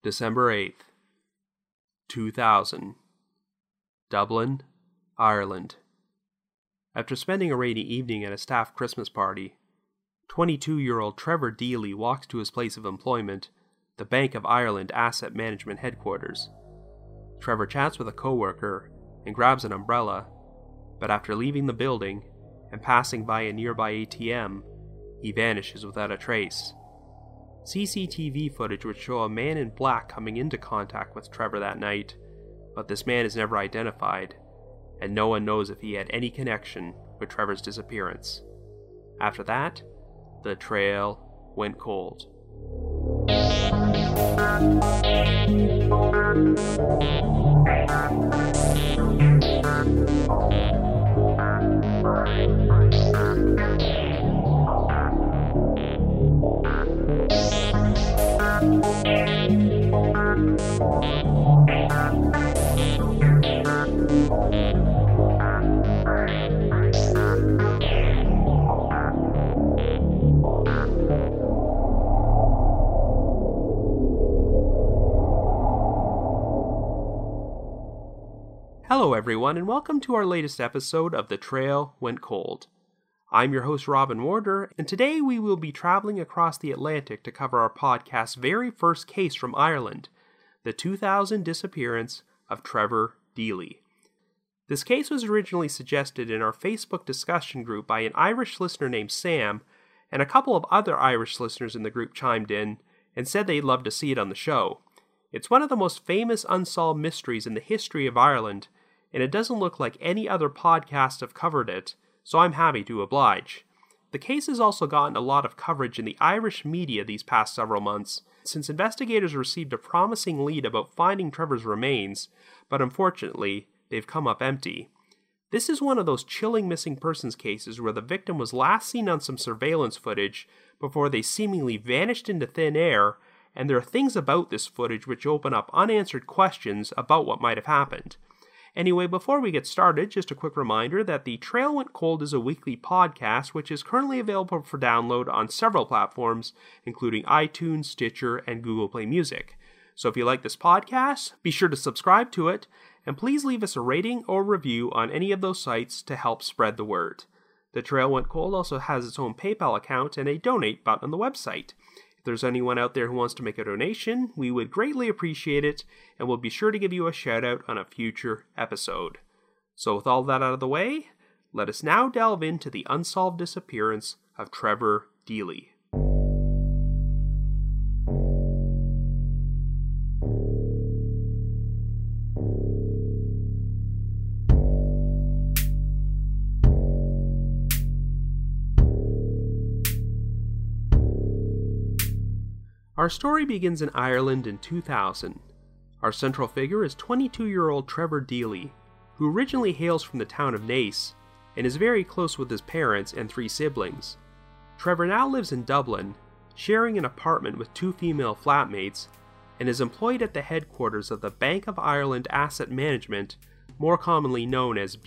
December 8th, 2000. Dublin, Ireland. After spending a rainy evening at a staff Christmas party, 22-year-old Trevor Deely walks to his place of employment, the Bank of Ireland Asset Management Headquarters. Trevor chats with a coworker and grabs an umbrella, but after leaving the building and passing by a nearby ATM, he vanishes without a trace. CCTV footage would show a man in black coming into contact with Trevor that night, but this man is never identified, and no one knows if he had any connection with Trevor's disappearance. After that, the trail went cold. Hello everyone, and welcome to our latest episode of The Trail Went Cold. I'm your host Robin Warder, and today we will be traveling across the Atlantic to cover our podcast's very first case from Ireland, the 2000 disappearance of Trevor Deely. This case was originally suggested in our Facebook discussion group by an Irish listener named Sam, and a couple of other Irish listeners in the group chimed in and said they'd love to see it on the show. It's one of the most famous unsolved mysteries in the history of Ireland, and it doesn't look like any other podcasts have covered it, so I'm happy to oblige. The case has also gotten a lot of coverage in the Irish media these past several months, since investigators received a promising lead about finding Trevor's remains, but unfortunately, they've come up empty. This is one of those chilling missing persons cases where the victim was last seen on some surveillance footage before they seemingly vanished into thin air, and there are things about this footage which open up unanswered questions about what might have happened. Anyway, before we get started, just a quick reminder that The Trail Went Cold is a weekly podcast which is currently available for download on several platforms, including iTunes, Stitcher, and Google Play Music. So if you like this podcast, be sure to subscribe to it, and please leave us a rating or review on any of those sites to help spread the word. The Trail Went Cold also has its own PayPal account and a donate button on the website. If there's anyone out there who wants to make a donation, we would greatly appreciate it, and we'll be sure to give you a shout out on a future episode. So with all that out of the way, let us now delve into the unsolved disappearance of Trevor Deely. Our story begins in Ireland in 2000. Our central figure is 22-year-old Trevor Deely, who originally hails from the town of Naas and is very close with his parents and three siblings. Trevor now lives in Dublin, sharing an apartment with two female flatmates, and is employed at the headquarters of the Bank of Ireland Asset Management, more commonly known as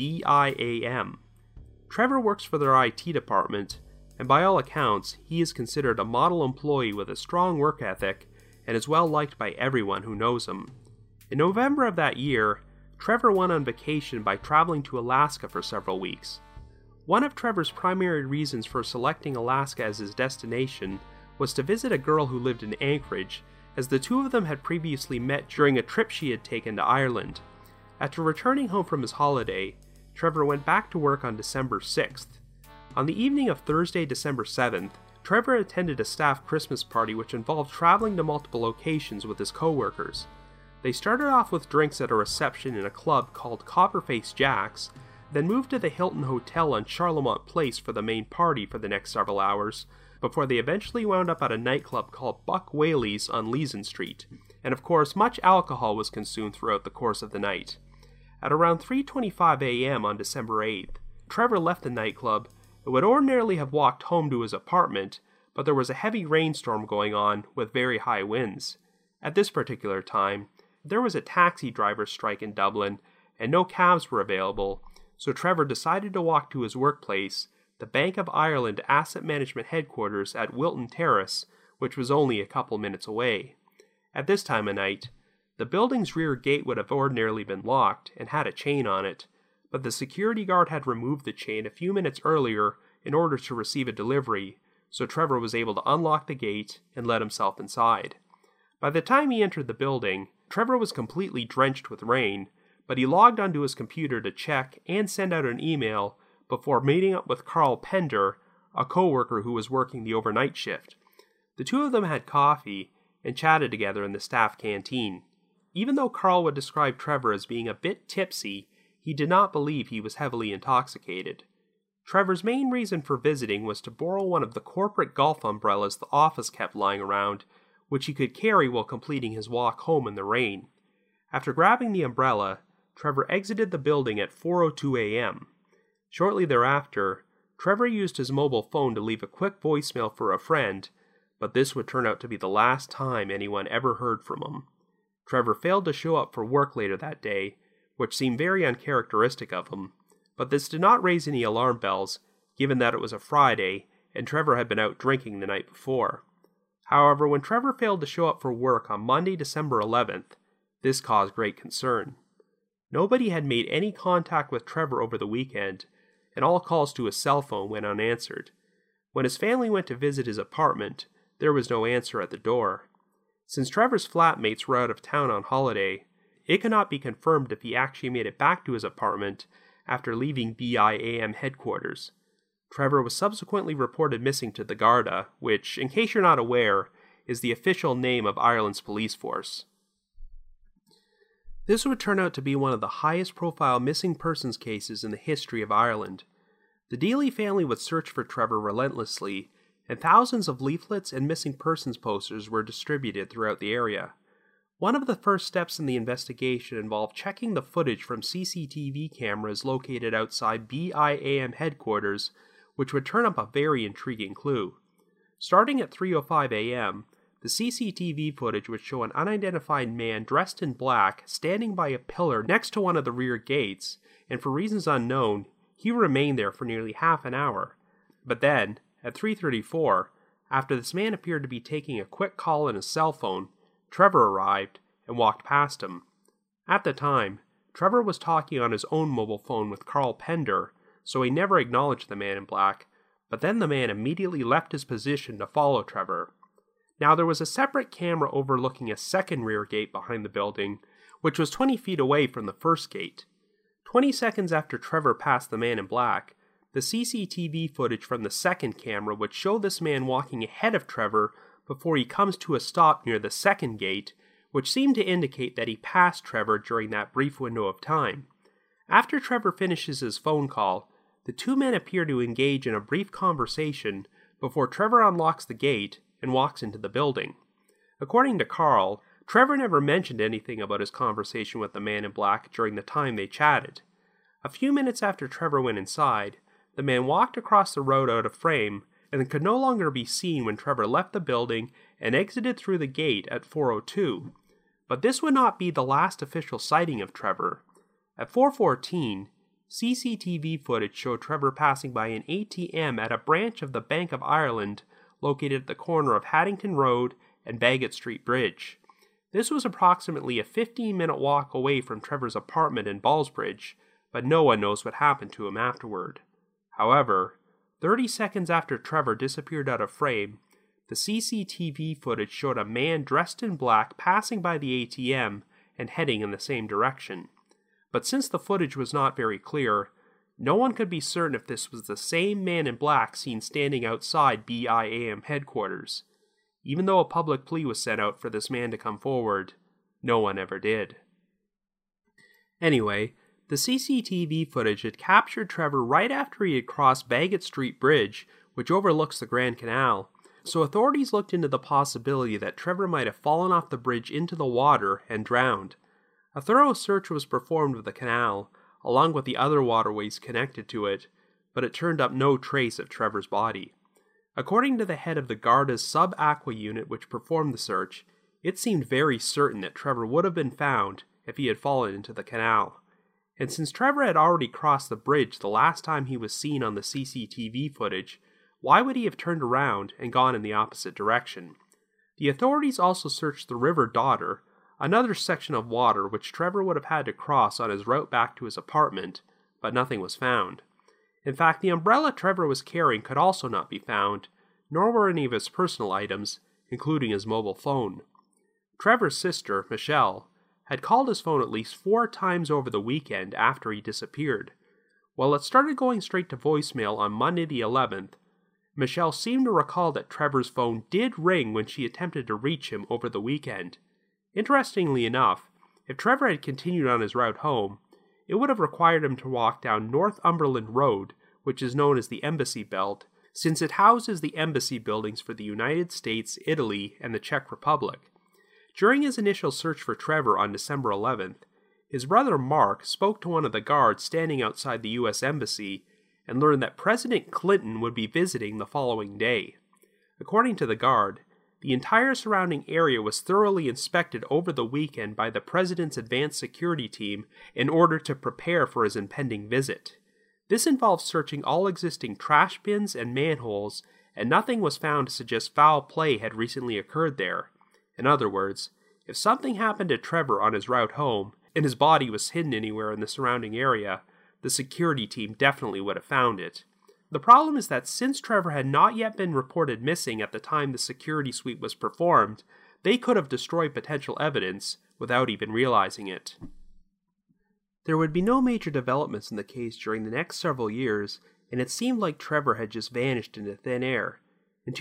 BIAM. Trevor works for their IT department, and by all accounts, he is considered a model employee with a strong work ethic and is well liked by everyone who knows him. In November of that year, Trevor went on vacation by traveling to Alaska for several weeks. One of Trevor's primary reasons for selecting Alaska as his destination was to visit a girl who lived in Anchorage, as the two of them had previously met during a trip she had taken to Ireland. After returning home from his holiday, Trevor went back to work on December 6th. On the evening of Thursday, December 7th, Trevor attended a staff Christmas party which involved traveling to multiple locations with his co-workers. They started off with drinks at a reception in a club called Copperface Jack's, then moved to the Hilton Hotel on Charlemont Place for the main party for the next several hours, before they eventually wound up at a nightclub called Buck Whaley's on Leeson Street, and of course much alcohol was consumed throughout the course of the night. At around 3:25 a.m. on December 8th, Trevor left the nightclub and would ordinarily have walked home to his apartment, but there was a heavy rainstorm going on with very high winds. At this particular time, there was a taxi driver's strike in Dublin, and no cabs were available, so Trevor decided to walk to his workplace, the Bank of Ireland Asset Management Headquarters at Wilton Terrace, which was only a couple minutes away. At this time of night, the building's rear gate would have ordinarily been locked and had a chain on it, but the security guard had removed the chain a few minutes earlier in order to receive a delivery, so Trevor was able to unlock the gate and let himself inside. By the time he entered the building, Trevor was completely drenched with rain, but he logged onto his computer to check and send out an email before meeting up with Carl Pender, a coworker who was working the overnight shift. The two of them had coffee and chatted together in the staff canteen. Even though Carl would describe Trevor as being a bit tipsy, he did not believe he was heavily intoxicated. Trevor's main reason for visiting was to borrow one of the corporate golf umbrellas the office kept lying around, which he could carry while completing his walk home in the rain. After grabbing the umbrella, Trevor exited the building at 4:02 a.m. Shortly thereafter, Trevor used his mobile phone to leave a quick voicemail for a friend, but this would turn out to be the last time anyone ever heard from him. Trevor failed to show up for work later that day, which seemed very uncharacteristic of him, but this did not raise any alarm bells, given that it was a Friday and Trevor had been out drinking the night before. However, when Trevor failed to show up for work on Monday, December 11th, this caused great concern. Nobody had made any contact with Trevor over the weekend, and all calls to his cell phone went unanswered. When his family went to visit his apartment, there was no answer at the door. Since Trevor's flatmates were out of town on holiday, it could not be confirmed if he actually made it back to his apartment after leaving BIAM headquarters. Trevor was subsequently reported missing to the Garda, which, in case you're not aware, is the official name of Ireland's police force. This would turn out to be one of the highest profile missing persons cases in the history of Ireland. The Deely family would search for Trevor relentlessly, and thousands of leaflets and missing persons posters were distributed throughout the area. One of the first steps in the investigation involved checking the footage from CCTV cameras located outside BIAM headquarters, which would turn up a very intriguing clue. Starting at 3:05 a.m., the CCTV footage would show an unidentified man dressed in black standing by a pillar next to one of the rear gates, and for reasons unknown, he remained there for nearly half an hour. But then, at 3:34, after this man appeared to be taking a quick call on his cell phone, Trevor arrived and walked past him. At the time, Trevor was talking on his own mobile phone with Carl Pender, so he never acknowledged the man in black, but then the man immediately left his position to follow Trevor. Now there was a separate camera overlooking a second rear gate behind the building, which was 20 feet away from the first gate. 20 seconds after Trevor passed the man in black, the CCTV footage from the second camera would show this man walking ahead of Trevor before he comes to a stop near the second gate, which seemed to indicate that he passed Trevor during that brief window of time. After Trevor finishes his phone call, the two men appear to engage in a brief conversation before Trevor unlocks the gate and walks into the building. According to Carl, Trevor never mentioned anything about his conversation with the man in black during the time they chatted. A few minutes after Trevor went inside, the man walked across the road out of frame and could no longer be seen when Trevor left the building and exited through the gate at 4:02. But this would not be the last official sighting of Trevor. At 4:14, CCTV footage showed Trevor passing by an ATM at a branch of the Bank of Ireland located at the corner of Haddington Road and Bagot Street Bridge. This was approximately a 15-minute walk away from Trevor's apartment in Ballsbridge, but no one knows what happened to him afterward. However, 30 seconds after Trevor disappeared out of frame, the CCTV footage showed a man dressed in black passing by the ATM and heading in the same direction. But since the footage was not very clear, no one could be certain if this was the same man in black seen standing outside BIAM headquarters. Even though a public plea was sent out for this man to come forward, no one ever did. Anyway, the CCTV footage had captured Trevor right after he had crossed Bagot Street Bridge, which overlooks the Grand Canal, so authorities looked into the possibility that Trevor might have fallen off the bridge into the water and drowned. A thorough search was performed of the canal, along with the other waterways connected to it, but it turned up no trace of Trevor's body. According to the head of the Garda's sub-aqua unit which performed the search, it seemed very certain that Trevor would have been found if he had fallen into the canal. And since Trevor had already crossed the bridge the last time he was seen on the CCTV footage, why would he have turned around and gone in the opposite direction? The authorities also searched the River Dodder, another section of water which Trevor would have had to cross on his route back to his apartment, but nothing was found. In fact, the umbrella Trevor was carrying could also not be found, nor were any of his personal items, including his mobile phone. Trevor's sister, Michelle, had called his phone at least 4 times over the weekend after he disappeared. While it started going straight to voicemail on Monday the 11th, Michelle seemed to recall that Trevor's phone did ring when she attempted to reach him over the weekend. Interestingly enough, if Trevor had continued on his route home, it would have required him to walk down Northumberland Road, which is known as the Embassy Belt, since it houses the embassy buildings for the United States, Italy, and the Czech Republic. During his initial search for Trevor on December 11th, his brother Mark spoke to one of the guards standing outside the U.S. Embassy and learned that President Clinton would be visiting the following day. According to the guard, the entire surrounding area was thoroughly inspected over the weekend by the president's advanced security team in order to prepare for his impending visit. This involved searching all existing trash bins and manholes, and nothing was found to suggest foul play had recently occurred there. In other words, if something happened to Trevor on his route home, and his body was hidden anywhere in the surrounding area, the security team definitely would have found it. The problem is that since Trevor had not yet been reported missing at the time the security sweep was performed, they could have destroyed potential evidence without even realizing it. There would be no major developments in the case during the next several years, and it seemed like Trevor had just vanished into thin air. In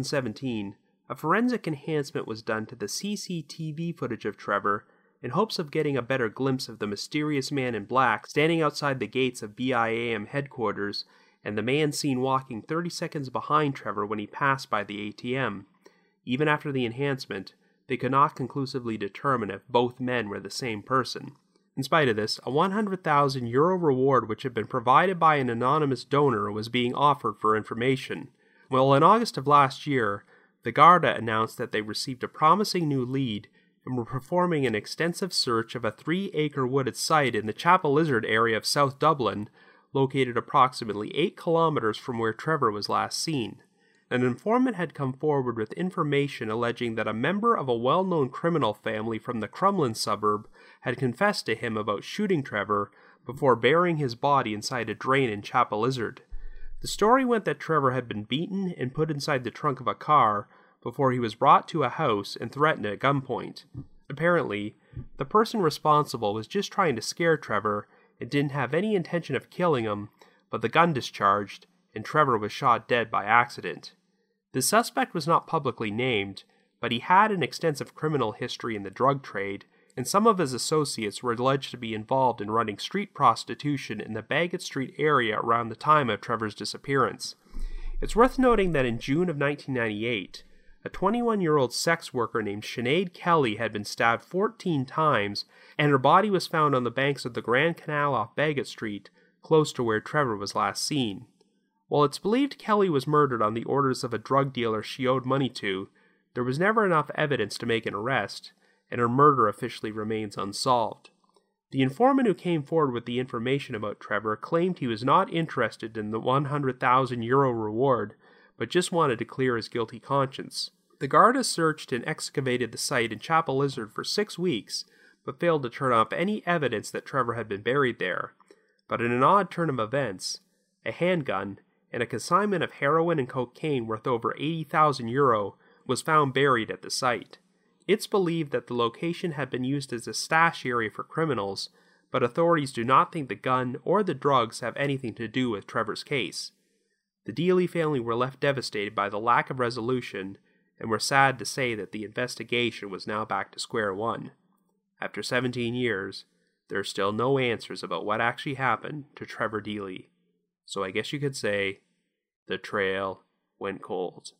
2017, a forensic enhancement was done to the CCTV footage of Trevor in hopes of getting a better glimpse of the mysterious man in black standing outside the gates of BIAM headquarters and the man seen walking 30 seconds behind Trevor when he passed by the ATM. Even after the enhancement, they could not conclusively determine if both men were the same person. In spite of this, a €100,000 reward which had been provided by an anonymous donor was being offered for information. Well, in August of last year, the Garda announced that they received a promising new lead and were performing an extensive search of a 3-acre wooded site in the Chapel Lizard area of South Dublin, located approximately 8 kilometers from where Trevor was last seen. An informant had come forward with information alleging that a member of a well-known criminal family from the Crumlin suburb had confessed to him about shooting Trevor before burying his body inside a drain in Chapel Lizard. The story went that Trevor had been beaten and put inside the trunk of a car before he was brought to a house and threatened at gunpoint. Apparently, the person responsible was just trying to scare Trevor and didn't have any intention of killing him, but the gun discharged, and Trevor was shot dead by accident. The suspect was not publicly named, but he had an extensive criminal history in the drug trade, and some of his associates were alleged to be involved in running street prostitution in the Bagot Street area around the time of Trevor's disappearance. It's worth noting that in June of 1998, a 21-year-old sex worker named Sinead Kelly had been stabbed 14 times, and her body was found on the banks of the Grand Canal off Bagot Street, close to where Trevor was last seen. While it's believed Kelly was murdered on the orders of a drug dealer she owed money to, there was never enough evidence to make an arrest, and her murder officially remains unsolved. The informant who came forward with the information about Trevor claimed he was not interested in the €100,000 reward, but just wanted to clear his guilty conscience. The Garda searched and excavated the site in Chapel Lizard for 6 weeks, but failed to turn up any evidence that Trevor had been buried there. But in an odd turn of events, a handgun and a consignment of heroin and cocaine worth over €80,000 was found buried at the site. It's believed that the location had been used as a stash area for criminals, but authorities do not think the gun or the drugs have anything to do with Trevor's case. The Dealey family were left devastated by the lack of resolution, and were sad to say that the investigation was now back to square one. After 17 years, there are still no answers about what actually happened to Trevor Dealey. So I guess you could say, the trail went cold.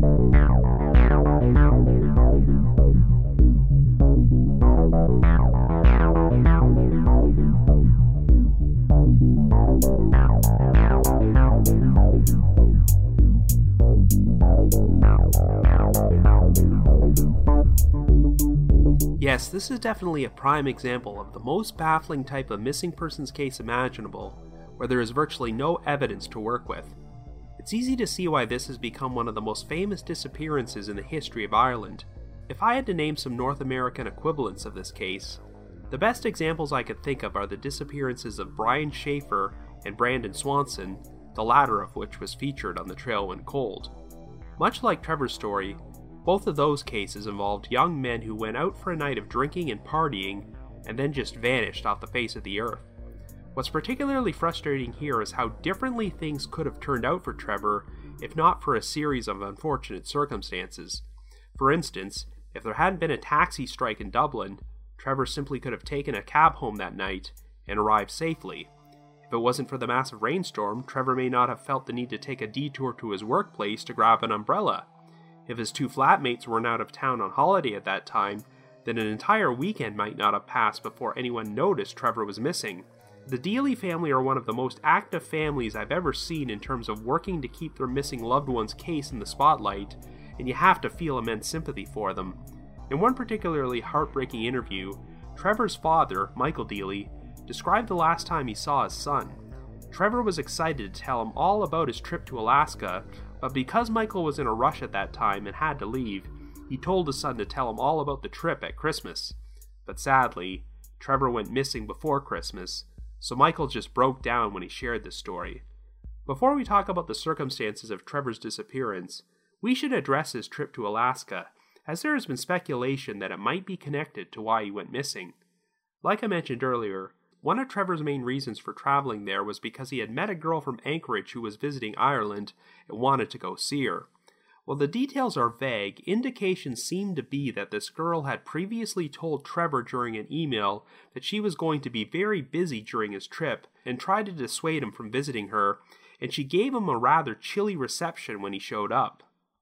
Yes, this is definitely a prime example of the most baffling type of missing persons case imaginable, where there is virtually no evidence to work with. It's easy to see why this has become one of the most famous disappearances in the history of Ireland. If I had to name some North American equivalents of this case, the best examples I could think of are the disappearances of Brian Schaefer and Brandon Swanson, the latter of which was featured on The Trail Went Cold. Much like Trevor's story, both of those cases involved young men who went out for a night of drinking and partying and then just vanished off the face of the earth. What's particularly frustrating here is how differently things could have turned out for Trevor if not for a series of unfortunate circumstances. For instance, if there hadn't been a taxi strike in Dublin, Trevor simply could have taken a cab home that night and arrived safely. If it wasn't for the massive rainstorm, Trevor may not have felt the need to take a detour to his workplace to grab an umbrella. If his two flatmates weren't out of town on holiday at that time, then an entire weekend might not have passed before anyone noticed Trevor was missing. The Deely family are one of the most active families I've ever seen in terms of working to keep their missing loved one's case in the spotlight, and you have to feel immense sympathy for them. In one particularly heartbreaking interview, Trevor's father, Michael Deely, described the last time he saw his son. Trevor was excited to tell him all about his trip to Alaska, but because Michael was in a rush at that time and had to leave, he told his son to tell him all about the trip at Christmas. But sadly, Trevor went missing before Christmas, so Michael just broke down when he shared this story. Before we talk about the circumstances of Trevor's disappearance, we should address his trip to Alaska, as there has been speculation that it might be connected to why he went missing. Like I mentioned earlier, one of Trevor's main reasons for traveling there was because he had met a girl from Anchorage who was visiting Ireland and wanted to go see her. While the details are vague, indications seem to be that this girl had previously told Trevor during an email that she was going to be very busy during his trip and tried to dissuade him from visiting her, and she gave him a rather chilly reception when he showed up.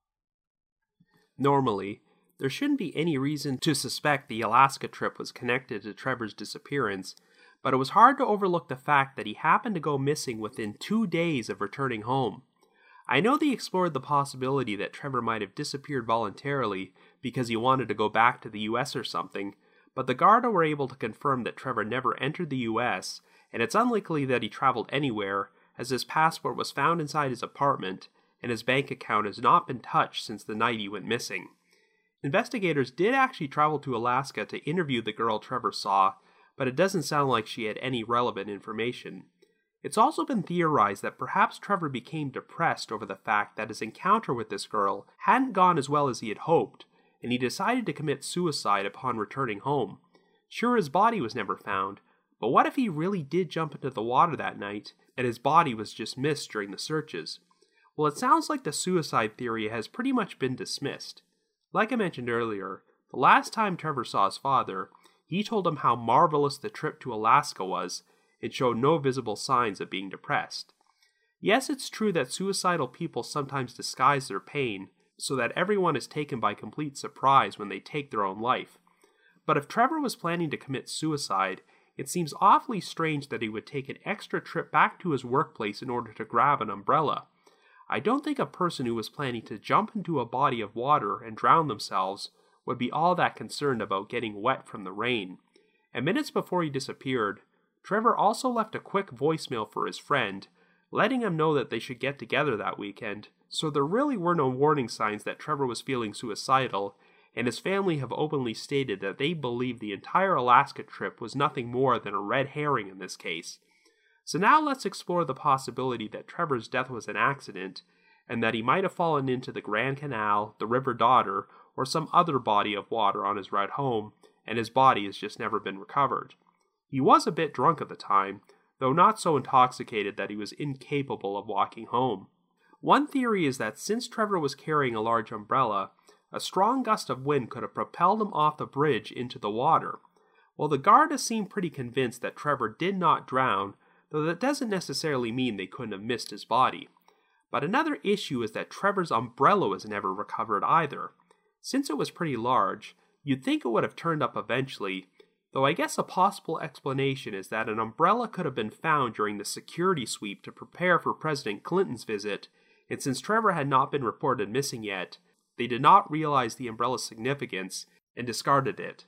Normally, there shouldn't be any reason to suspect the Alaska trip was connected to Trevor's disappearance, but it was hard to overlook the fact that he happened to go missing within 2 days of returning home. I know they explored the possibility that Trevor might have disappeared voluntarily because he wanted to go back to the US or something, but the Garda were able to confirm that Trevor never entered the US, and it's unlikely that he traveled anywhere, as his passport was found inside his apartment, and his bank account has not been touched since the night he went missing. Investigators did actually travel to Alaska to interview the girl Trevor saw, but it doesn't sound like she had any relevant information. It's also been theorized that perhaps Trevor became depressed over the fact that his encounter with this girl hadn't gone as well as he had hoped, and he decided to commit suicide upon returning home. Sure, his body was never found, but what if he really did jump into the water that night, and his body was just missed during the searches? Well, it sounds like the suicide theory has pretty much been dismissed. Like I mentioned earlier, the last time Trevor saw his father, he told him how marvelous the trip to Alaska was, and showed no visible signs of being depressed. Yes, it's true that suicidal people sometimes disguise their pain so that everyone is taken by complete surprise when they take their own life. But if Trevor was planning to commit suicide, it seems awfully strange that he would take an extra trip back to his workplace in order to grab an umbrella. I don't think a person who was planning to jump into a body of water and drown themselves would be all that concerned about getting wet from the rain. And minutes before he disappeared, Trevor also left a quick voicemail for his friend, letting him know that they should get together that weekend, so there really were no warning signs that Trevor was feeling suicidal, and his family have openly stated that they believe the entire Alaska trip was nothing more than a red herring in this case. So now let's explore the possibility that Trevor's death was an accident, and that he might have fallen into the Grand Canal, the River Dodder, or some other body of water on his ride home, and his body has just never been recovered. He was a bit drunk at the time, though not so intoxicated that he was incapable of walking home. One theory is that since Trevor was carrying a large umbrella, a strong gust of wind could have propelled him off the bridge into the water. While the Garda seem pretty convinced that Trevor did not drown, though that doesn't necessarily mean they couldn't have missed his body. But another issue is that Trevor's umbrella was never recovered either. Since it was pretty large, you'd think it would have turned up eventually, though I guess a possible explanation is that an umbrella could have been found during the security sweep to prepare for President Clinton's visit, and since Trevor had not been reported missing yet, they did not realize the umbrella's significance and discarded it.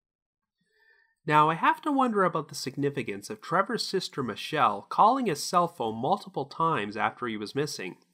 Now, I have to wonder about the significance of Trevor's sister Michelle calling his cell phone multiple times after he was missing.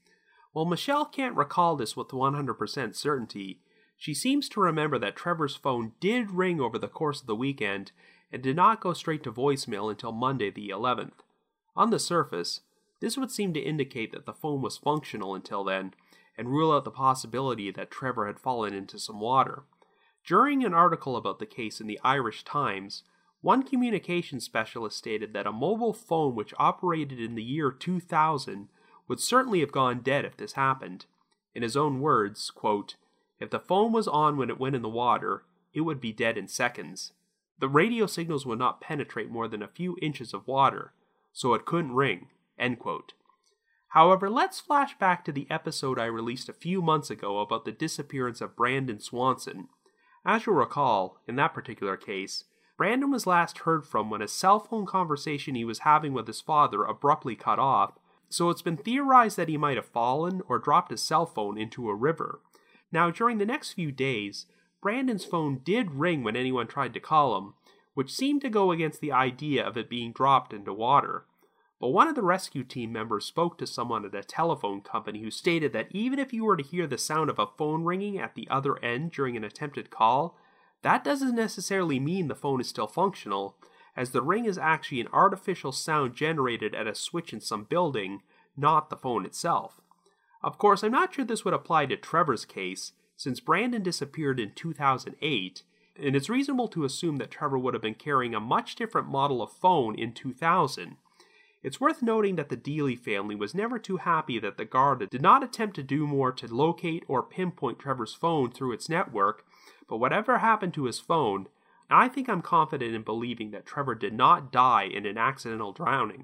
While Michelle can't recall this with 100% certainty, she seems to remember that Trevor's phone did ring over the course of the weekend and did not go straight to voicemail until Monday the 11th. On the surface, this would seem to indicate that the phone was functional until then, and rule out the possibility that Trevor had fallen into some water. During an article about the case in the Irish Times, one communications specialist stated that a mobile phone which operated in the year 2000 would certainly have gone dead if this happened. In his own words, quote, "If the phone was on when it went in the water, it would be dead in seconds. The radio signals would not penetrate more than a few inches of water, so it couldn't ring," end quote. However, let's flash back to the episode I released a few months ago about the disappearance of Brandon Swanson. As you'll recall, in that particular case, Brandon was last heard from when a cell phone conversation he was having with his father abruptly cut off, so it's been theorized that he might have fallen or dropped his cell phone into a river. Now, during the next few days, Brandon's phone did ring when anyone tried to call him, which seemed to go against the idea of it being dropped into water. But one of the rescue team members spoke to someone at a telephone company who stated that even if you were to hear the sound of a phone ringing at the other end during an attempted call, that doesn't necessarily mean the phone is still functional, as the ring is actually an artificial sound generated at a switch in some building, not the phone itself. Of course, I'm not sure this would apply to Trevor's case, since Brandon disappeared in 2008, and it's reasonable to assume that Trevor would have been carrying a much different model of phone in 2000. It's worth noting that the Deely family was never too happy that the Garda did not attempt to do more to locate or pinpoint Trevor's phone through its network, but whatever happened to his phone, I think I'm confident in believing that Trevor did not die in an accidental drowning.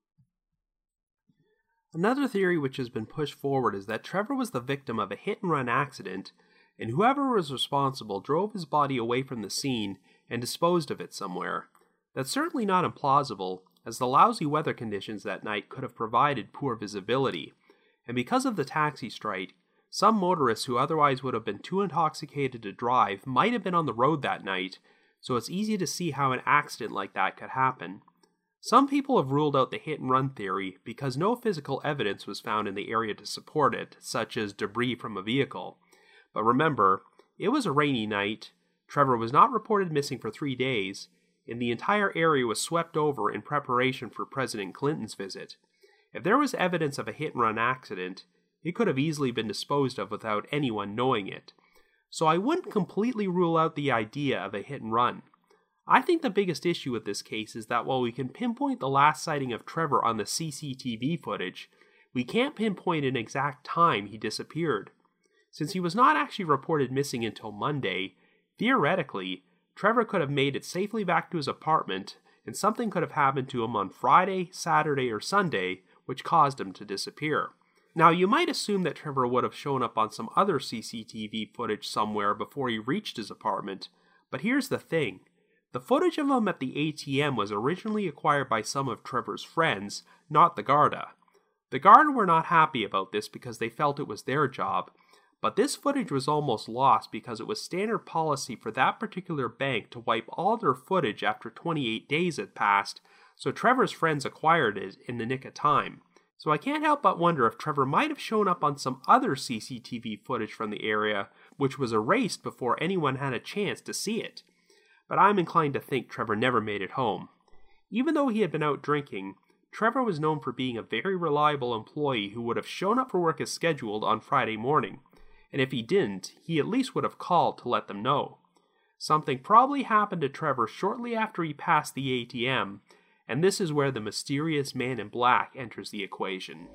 Another theory which has been pushed forward is that Trevor was the victim of a hit-and-run accident, and whoever was responsible drove his body away from the scene and disposed of it somewhere. That's certainly not implausible, as the lousy weather conditions that night could have provided poor visibility, and because of the taxi strike, some motorists who otherwise would have been too intoxicated to drive might have been on the road that night, so it's easy to see how an accident like that could happen. Some people have ruled out the hit-and-run theory because no physical evidence was found in the area to support it, such as debris from a vehicle. But remember, it was a rainy night, Trevor was not reported missing for 3 days, and the entire area was swept over in preparation for President Clinton's visit. If there was evidence of a hit-and-run accident, it could have easily been disposed of without anyone knowing it. So I wouldn't completely rule out the idea of a hit-and-run. I think the biggest issue with this case is that while we can pinpoint the last sighting of Trevor on the CCTV footage, we can't pinpoint an exact time he disappeared. Since he was not actually reported missing until Monday, theoretically, Trevor could have made it safely back to his apartment, and something could have happened to him on Friday, Saturday, or Sunday, which caused him to disappear. Now, you might assume that Trevor would have shown up on some other CCTV footage somewhere before he reached his apartment, but here's the thing. The footage of him at the ATM was originally acquired by some of Trevor's friends, not the Garda. The Garda were not happy about this because they felt it was their job, but this footage was almost lost because it was standard policy for that particular bank to wipe all their footage after 28 days had passed, so Trevor's friends acquired it in the nick of time. So I can't help but wonder if Trevor might have shown up on some other CCTV footage from the area, which was erased before anyone had a chance to see it. But I'm inclined to think Trevor never made it home. Even though he had been out drinking, Trevor was known for being a very reliable employee who would have shown up for work as scheduled on Friday morning, and if he didn't, he at least would have called to let them know. Something probably happened to Trevor shortly after he passed the ATM, and this is where the mysterious man in black enters the equation.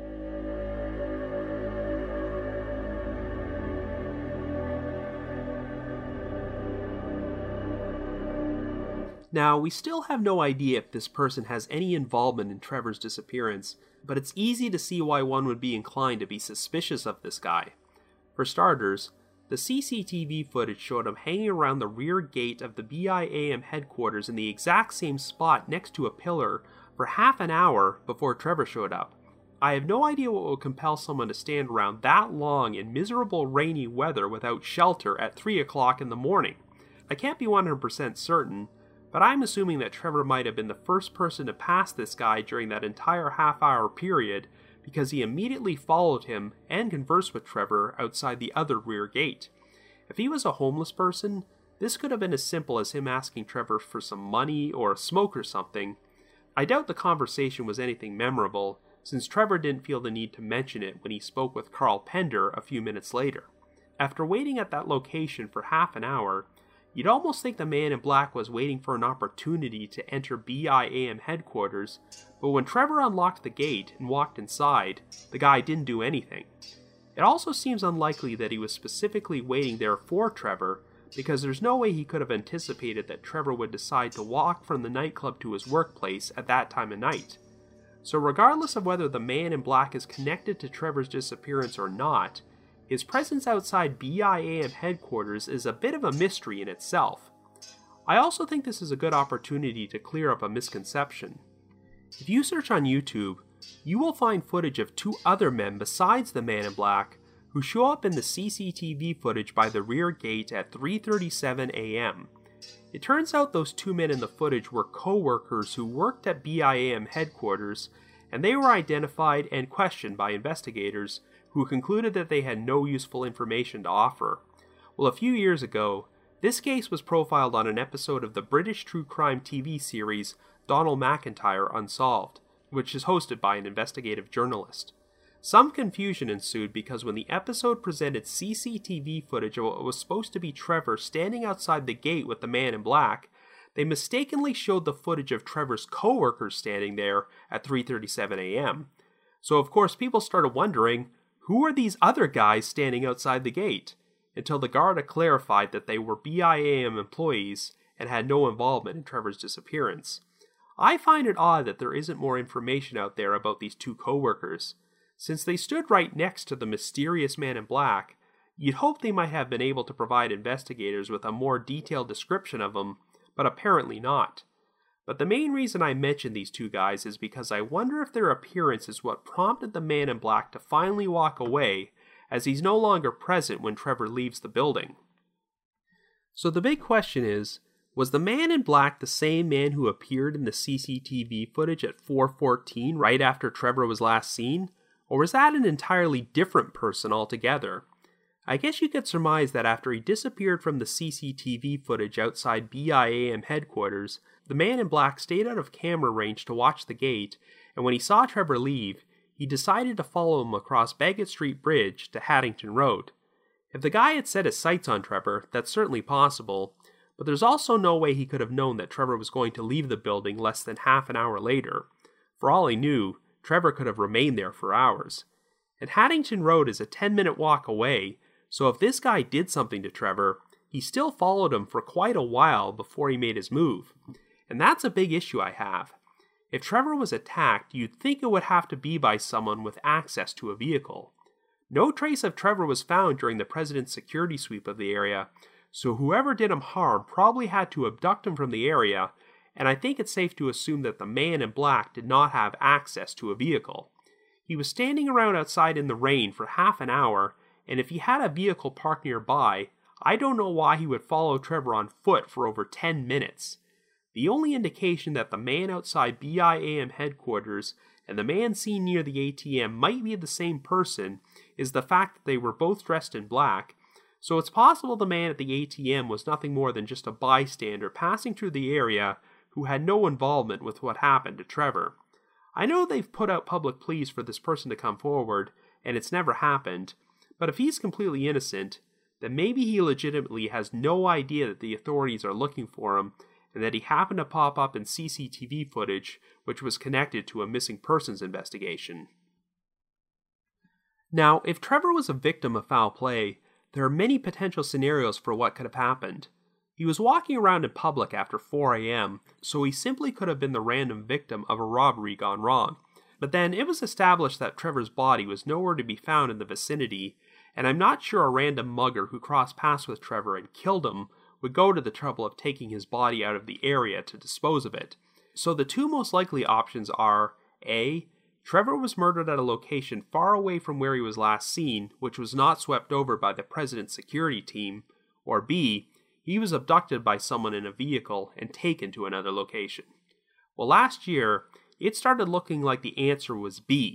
Now, we still have no idea if this person has any involvement in Trevor's disappearance, but it's easy to see why one would be inclined to be suspicious of this guy. For starters, the CCTV footage showed him hanging around the rear gate of the BIAM headquarters in the exact same spot next to a pillar for half an hour before Trevor showed up. I have no idea what would compel someone to stand around that long in miserable rainy weather without shelter at 3 o'clock in the morning. I can't be 100% certain, but I'm assuming that Trevor might have been the first person to pass this guy during that entire half-hour period, because he immediately followed him and conversed with Trevor outside the other rear gate. If he was a homeless person, this could have been as simple as him asking Trevor for some money or a smoke or something. I doubt the conversation was anything memorable, since Trevor didn't feel the need to mention it when he spoke with Carl Pender a few minutes later. After waiting at that location for half an hour, you'd almost think the man in black was waiting for an opportunity to enter BIAM headquarters, but when Trevor unlocked the gate and walked inside, the guy didn't do anything. It also seems unlikely that he was specifically waiting there for Trevor, because there's no way he could have anticipated that Trevor would decide to walk from the nightclub to his workplace at that time of night. So regardless of whether the man in black is connected to Trevor's disappearance or not, his presence outside BIAM headquarters is a bit of a mystery in itself. I also think this is a good opportunity to clear up a misconception. If you search on YouTube, you will find footage of two other men besides the man in black who show up in the CCTV footage by the rear gate at 3:37 a.m. It turns out those two men in the footage were co-workers who worked at BIAM headquarters, and they were identified and questioned by investigators who concluded that they had no useful information to offer. Well, a few years ago, this case was profiled on an episode of the British true crime TV series Donald McIntyre Unsolved, which is hosted by an investigative journalist. Some confusion ensued because when the episode presented CCTV footage of what was supposed to be Trevor standing outside the gate with the man in black, they mistakenly showed the footage of Trevor's co-workers standing there at 3:37 a.m. So of course people started wondering, who are these other guys standing outside the gate? Until the Garda clarified that they were BIAM employees and had no involvement in Trevor's disappearance. I find it odd that there isn't more information out there about these two co-workers. Since they stood right next to the mysterious man in black, you'd hope they might have been able to provide investigators with a more detailed description of them, but apparently not. But the main reason I mention these two guys is because I wonder if their appearance is what prompted the man in black to finally walk away, as he's no longer present when Trevor leaves the building. So the big question is, was the man in black the same man who appeared in the CCTV footage at 4:14 right after Trevor was last seen? Or was that an entirely different person altogether? I guess you could surmise that after he disappeared from the CCTV footage outside BIAM headquarters, the man in black stayed out of camera range to watch the gate, and when he saw Trevor leave, he decided to follow him across Bagot Street Bridge to Haddington Road. If the guy had set his sights on Trevor, that's certainly possible, but there's also no way he could have known that Trevor was going to leave the building less than half an hour later. For all he knew, Trevor could have remained there for hours. And Haddington Road is a 10-minute walk away, so if this guy did something to Trevor, he still followed him for quite a while before he made his move. And that's a big issue I have. If Trevor was attacked, you'd think it would have to be by someone with access to a vehicle. No trace of Trevor was found during the president's security sweep of the area, so whoever did him harm probably had to abduct him from the area, and I think it's safe to assume that the man in black did not have access to a vehicle. He was standing around outside in the rain for half an hour, and if he had a vehicle parked nearby, I don't know why he would follow Trevor on foot for over 10 minutes. The only indication that the man outside BIAM headquarters and the man seen near the ATM might be the same person is the fact that they were both dressed in black, so it's possible the man at the ATM was nothing more than just a bystander passing through the area who had no involvement with what happened to Trevor. I know they've put out public pleas for this person to come forward, and it's never happened, but if he's completely innocent, then maybe he legitimately has no idea that the authorities are looking for him, and that he happened to pop up in CCTV footage which was connected to a missing persons investigation. Now, if Trevor was a victim of foul play, there are many potential scenarios for what could have happened. He was walking around in public after 4 a.m., so he simply could have been the random victim of a robbery gone wrong. But then it was established that Trevor's body was nowhere to be found in the vicinity, and I'm not sure a random mugger who crossed paths with Trevor and killed him would go to the trouble of taking his body out of the area to dispose of it. So the two most likely options are A. Trevor was murdered at a location far away from where he was last seen, which was not swept over by the president's security team, or B. He was abducted by someone in a vehicle and taken to another location. Well, last year, it started looking like the answer was B,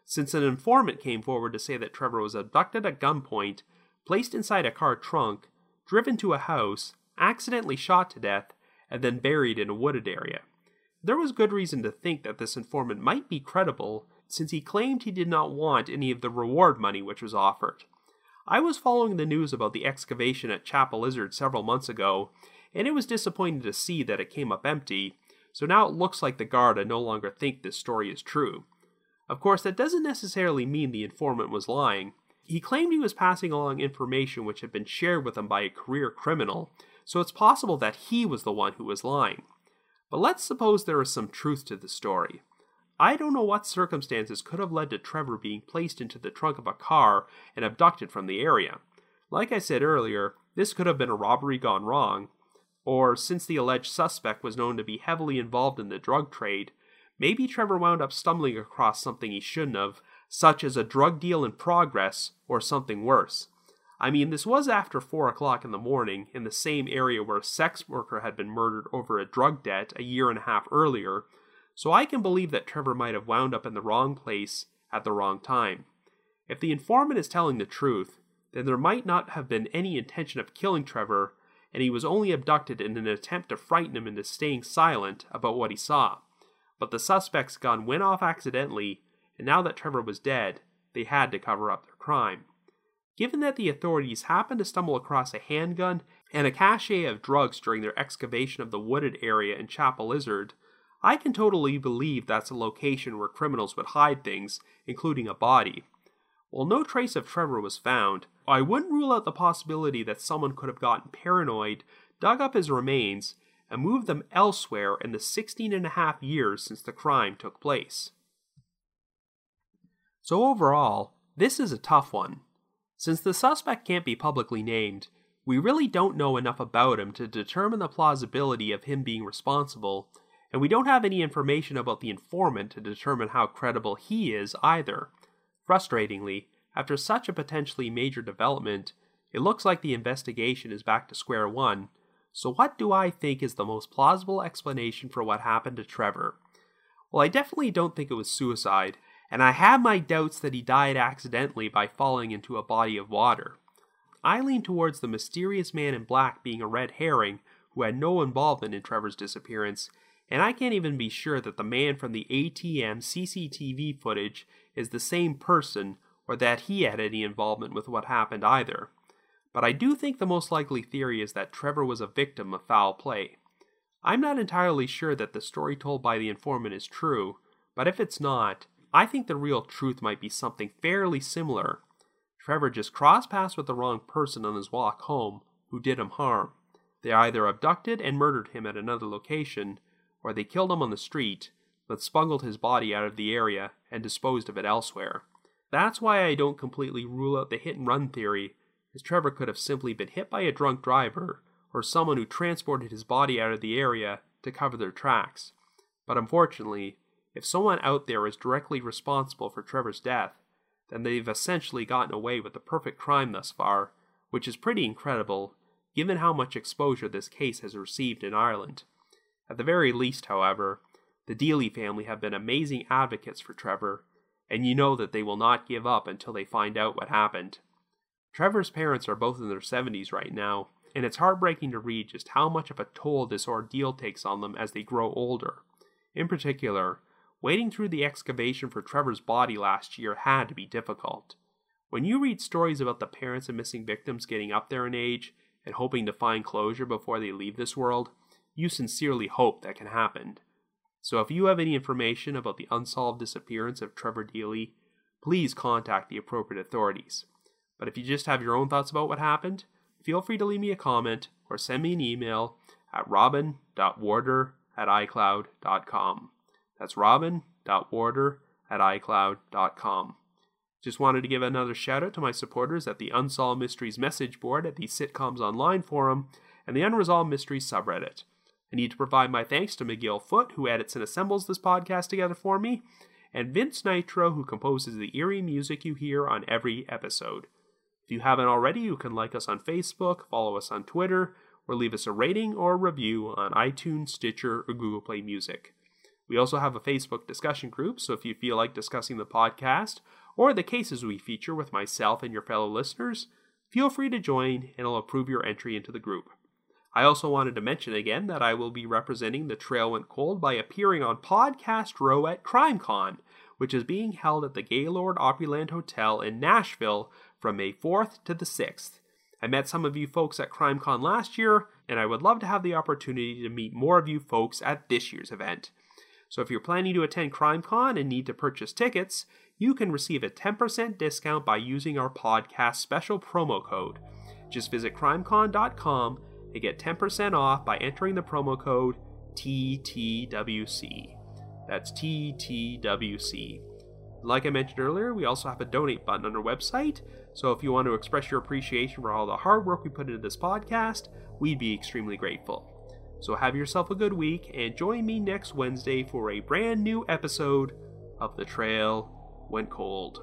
since an informant came forward to say that Trevor was abducted at gunpoint, placed inside a car trunk, driven to a house, accidentally shot to death, and then buried in a wooded area. There was good reason to think that this informant might be credible, since he claimed he did not want any of the reward money which was offered. I was following the news about the excavation at Chapel Lizard several months ago, and it was disappointing to see that it came up empty, so now it looks like the Garda no longer think this story is true. Of course, that doesn't necessarily mean the informant was lying. He claimed he was passing along information which had been shared with him by a career criminal, so it's possible that he was the one who was lying. But let's suppose there is some truth to the story. I don't know what circumstances could have led to Trevor being placed into the trunk of a car and abducted from the area. Like I said earlier, this could have been a robbery gone wrong, or since the alleged suspect was known to be heavily involved in the drug trade, maybe Trevor wound up stumbling across something he shouldn't have, such as a drug deal in progress or something worse. I mean, this was after 4 o'clock in the morning in the same area where a sex worker had been murdered over a drug debt a year and a half earlier, so I can believe that Trevor might have wound up in the wrong place at the wrong time. If the informant is telling the truth, then there might not have been any intention of killing Trevor, and he was only abducted in an attempt to frighten him into staying silent about what he saw. But the suspect's gun went off accidentally, and now that Trevor was dead, they had to cover up their crime. Given that the authorities happened to stumble across a handgun and a cache of drugs during their excavation of the wooded area in Chapel Lizard, I can totally believe that's a location where criminals would hide things, including a body. While no trace of Trevor was found, I wouldn't rule out the possibility that someone could have gotten paranoid, dug up his remains, and moved them elsewhere in the 16.5 years since the crime took place. So overall, this is a tough one. Since the suspect can't be publicly named, we really don't know enough about him to determine the plausibility of him being responsible, and we don't have any information about the informant to determine how credible he is either. Frustratingly, after such a potentially major development, it looks like the investigation is back to square one. So what do I think is the most plausible explanation for what happened to Trevor? Well, I definitely don't think it was suicide, and I have my doubts that he died accidentally by falling into a body of water. I lean towards the mysterious man in black being a red herring who had no involvement in Trevor's disappearance, and I can't even be sure that the man from the ATM CCTV footage is the same person or that he had any involvement with what happened either. But I do think the most likely theory is that Trevor was a victim of foul play. I'm not entirely sure that the story told by the informant is true, but if it's not, I think the real truth might be something fairly similar. Trevor just crossed paths with the wrong person on his walk home who did him harm. They either abducted and murdered him at another location, or they killed him on the street, but smuggled his body out of the area and disposed of it elsewhere. That's why I don't completely rule out the hit-and-run theory, as Trevor could have simply been hit by a drunk driver, or someone who transported his body out of the area to cover their tracks. But unfortunately, if someone out there is directly responsible for Trevor's death, then they've essentially gotten away with the perfect crime thus far, which is pretty incredible, given how much exposure this case has received in Ireland. At the very least, however, the Deely family have been amazing advocates for Trevor, and you know that they will not give up until they find out what happened. Trevor's parents are both in their 70s right now, and it's heartbreaking to read just how much of a toll this ordeal takes on them as they grow older. In particular, wading through the excavation for Trevor's body last year had to be difficult. When you read stories about the parents of missing victims getting up there in age and hoping to find closure before they leave this world, you sincerely hope that can happen. So if you have any information about the unsolved disappearance of Trevor Deely, please contact the appropriate authorities. But if you just have your own thoughts about what happened, feel free to leave me a comment or send me an email at robin.warder@icloud.com. That's robin.warder@icloud.com. Just wanted to give another shout out to my supporters at the Unsolved Mysteries message board at the Sitcoms Online forum and the Unresolved Mysteries subreddit. I need to provide my thanks to Miguel Foote, who edits and assembles this podcast together for me, and Vince Nitro, who composes the eerie music you hear on every episode. If you haven't already, you can like us on Facebook, follow us on Twitter, or leave us a rating or a review on iTunes, Stitcher, or Google Play Music. We also have a Facebook discussion group, so if you feel like discussing the podcast or the cases we feature with myself and your fellow listeners, feel free to join and I'll approve your entry into the group. I also wanted to mention again that I will be representing The Trail Went Cold by appearing on Podcast Row at CrimeCon, which is being held at the Gaylord Opryland Hotel in Nashville from May 4th to the 6th. I met some of you folks at CrimeCon last year, and I would love to have the opportunity to meet more of you folks at this year's event. So if you're planning to attend CrimeCon and need to purchase tickets, you can receive a 10% discount by using our podcast special promo code. Just visit crimecon.com and get 10% off by entering the promo code TTWC. That's TTWC. Like I mentioned earlier, we also have a donate button on our website, so if you want to express your appreciation for all the hard work we put into this podcast, we'd be extremely grateful. So have yourself a good week, and join me next Wednesday for a brand new episode of The Trail Went Cold.